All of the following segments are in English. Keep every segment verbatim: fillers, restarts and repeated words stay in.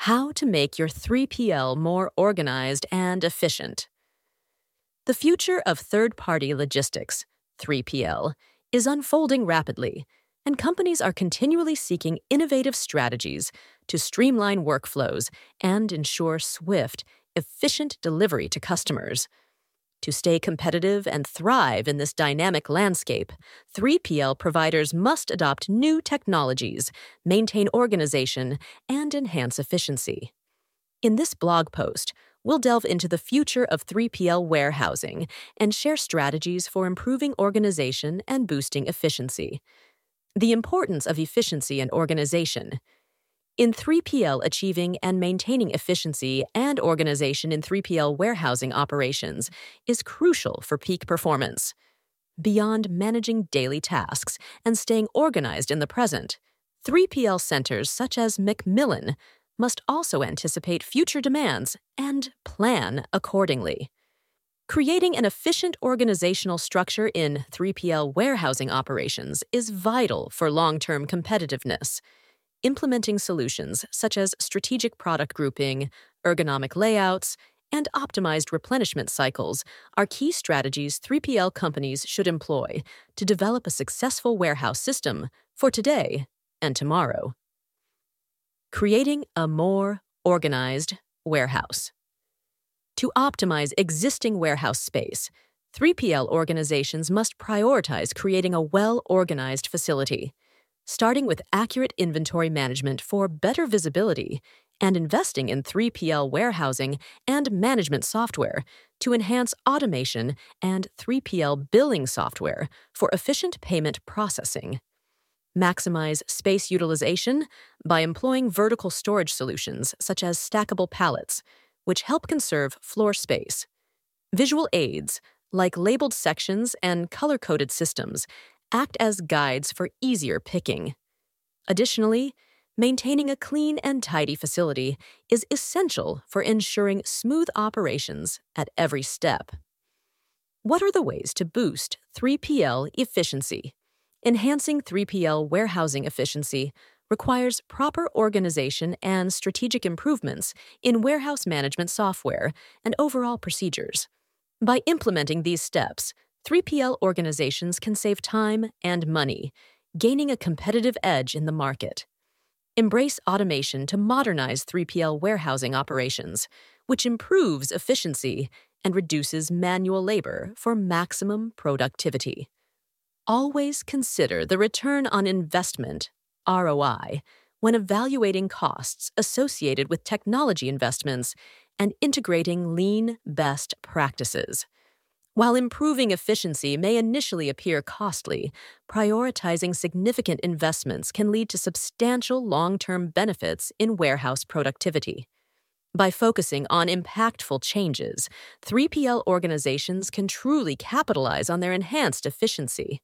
How to make your three P L more organized and efficient. The future of third-party logistics, three P L, is unfolding rapidly, and companies are continually seeking innovative strategies to streamline workflows and ensure swift, efficient delivery to customers. To stay competitive and thrive in this dynamic landscape, three P L providers must adopt new technologies, maintain organization, and enhance efficiency. In this blog post, we'll delve into the future of three P L warehousing and share strategies for improving organization and boosting efficiency. The importance of efficiency and organization. In three P L, achieving and maintaining efficiency and organization in three P L warehousing operations is crucial for peak performance. Beyond managing daily tasks and staying organized in the present, three P L centers such as Macmillan must also anticipate future demands and plan accordingly. Creating an efficient organizational structure in three P L warehousing operations is vital for long-term competitiveness. Implementing solutions such as strategic product grouping, ergonomic layouts, and optimized replenishment cycles are key strategies three P L companies should employ to develop a successful warehouse system for today and tomorrow. Creating a more organized warehouse. To optimize existing warehouse space, three P L organizations must prioritize creating a well-organized facility, starting with accurate inventory management for better visibility and investing in three P L warehousing and management software to enhance automation and three P L billing software for efficient payment processing. Maximize space utilization by employing vertical storage solutions such as stackable pallets, which help conserve floor space. Visual aids, like labeled sections and color-coded systems, act as guides for easier picking. Additionally, maintaining a clean and tidy facility is essential for ensuring smooth operations at every step. What are the ways to boost three P L efficiency? Enhancing three P L warehousing efficiency requires proper organization and strategic improvements in warehouse management software and overall procedures. By implementing these steps, three P L organizations can save time and money, gaining a competitive edge in the market. Embrace automation to modernize three P L warehousing operations, which improves efficiency and reduces manual labor for maximum productivity. Always consider the return on investment, R O I, when evaluating costs associated with technology investments and integrating lean best practices. While improving efficiency may initially appear costly, prioritizing significant investments can lead to substantial long-term benefits in warehouse productivity. By focusing on impactful changes, three P L organizations can truly capitalize on their enhanced efficiency.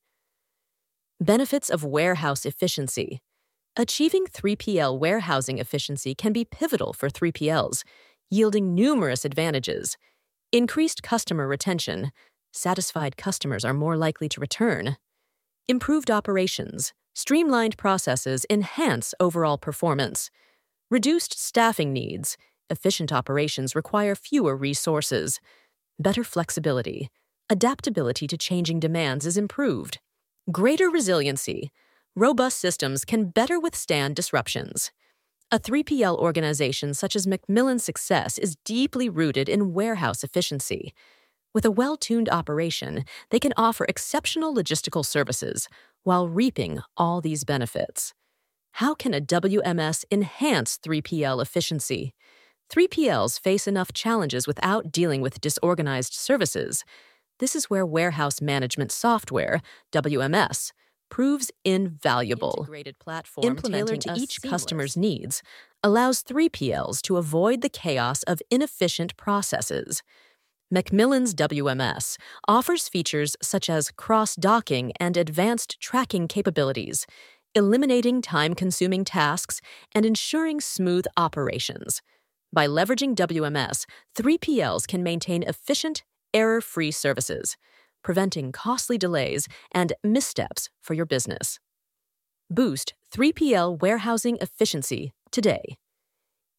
Benefits of warehouse efficiency. Achieving three P L warehousing efficiency can be pivotal for three P Ls, yielding numerous advantages. Increased customer retention. Satisfied customers are more likely to return. Improved operations. Streamlined processes enhance overall performance. Reduced staffing needs. Efficient operations require fewer resources. Better flexibility. Adaptability to changing demands is improved. Greater resiliency. Robust systems can better withstand disruptions. A three P L organization such as Macmillan's success is deeply rooted in warehouse efficiency. With a well-tuned operation, they can offer exceptional logistical services while reaping all these benefits. How can a W M S enhance three P L efficiency? three P Ls face enough challenges without dealing with disorganized services. This is where warehouse management software, W M S, proves invaluable. Integrated platform implemented to each seamless. customer's needs allows three P Ls to avoid the chaos of inefficient processes. Macmillan's W M S offers features such as cross-docking and advanced tracking capabilities, eliminating time-consuming tasks and ensuring smooth operations. By leveraging W M S, three P Ls can maintain efficient, error-free services, preventing costly delays and missteps for your business. Boost three P L warehousing efficiency today.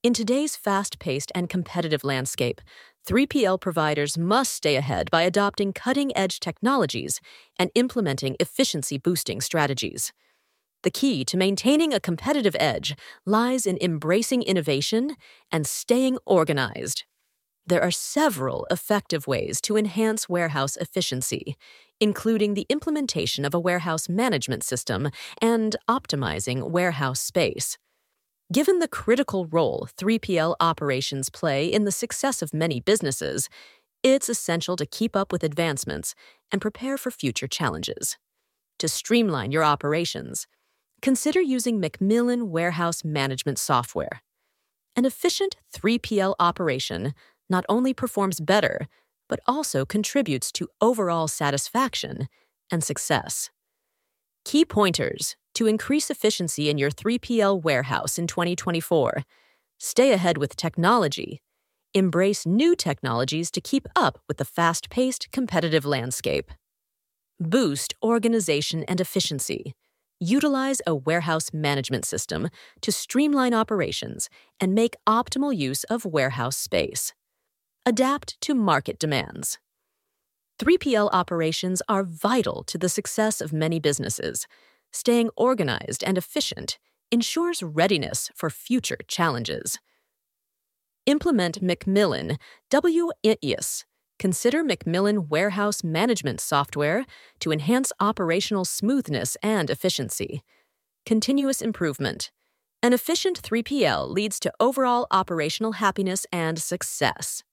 In today's fast-paced and competitive landscape, three P L providers must stay ahead by adopting cutting-edge technologies and implementing efficiency-boosting strategies. The key to maintaining a competitive edge lies in embracing innovation and staying organized. There are several effective ways to enhance warehouse efficiency, including the implementation of a warehouse management system and optimizing warehouse space. Given the critical role three P L operations play in the success of many businesses, it's essential to keep up with advancements and prepare for future challenges. To streamline your operations, consider using Macmillan Warehouse Management Software. An efficient three P L operation not only performs better, but also contributes to overall satisfaction and success. Key pointers to increase efficiency in your three P L warehouse in twenty twenty-four. Stay ahead with technology. Embrace new technologies to keep up with the fast-paced, competitive landscape. Boost organization and efficiency. Utilize a warehouse management system to streamline operations and make optimal use of warehouse space. Adapt to market demands. three P L operations are vital to the success of many businesses. Staying organized and efficient ensures readiness for future challenges. Implement Macmillan W I S. Consider Macmillan Warehouse Management Software to enhance operational smoothness and efficiency. Continuous improvement. An efficient three P L leads to overall operational happiness and success.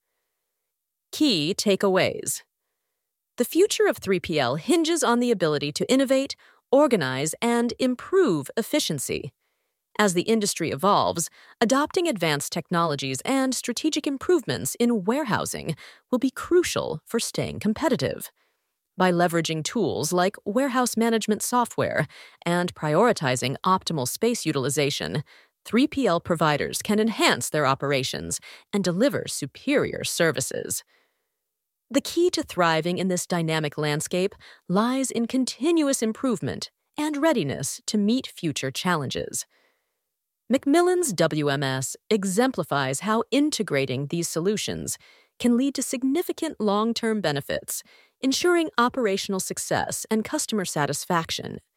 Key takeaways. The future of three P L hinges on the ability to innovate, organize, and improve efficiency. As the industry evolves, adopting advanced technologies and strategic improvements in warehousing will be crucial for staying competitive. By leveraging tools like warehouse management software and prioritizing optimal space utilization, three P L providers can enhance their operations and deliver superior services. The key to thriving in this dynamic landscape lies in continuous improvement and readiness to meet future challenges. Macmillan's W M S exemplifies how integrating these solutions can lead to significant long-term benefits, ensuring operational success and customer satisfaction